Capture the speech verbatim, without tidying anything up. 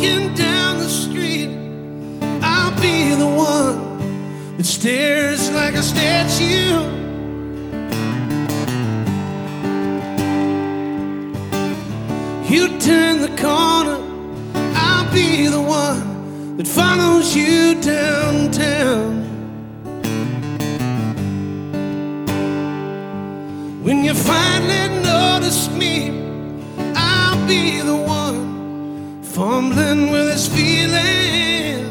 walking down the street, I'll be the one that stares like a statue. You turn the corner, I'll be the one that follows you downtown. When you finally notice me, I'll be the one fumbling with his feelings.